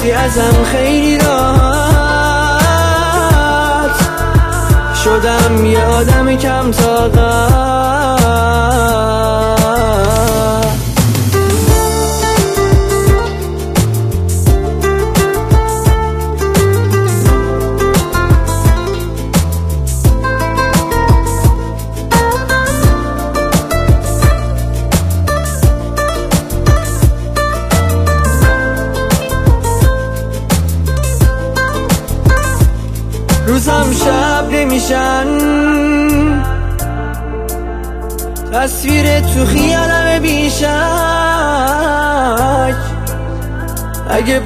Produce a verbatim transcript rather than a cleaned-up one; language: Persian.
رفتی ازم خیلی راحت، شدم یه آدم کم طاقت. روزم شب نمیشن، تصویر تو خیالم بیشک. اگه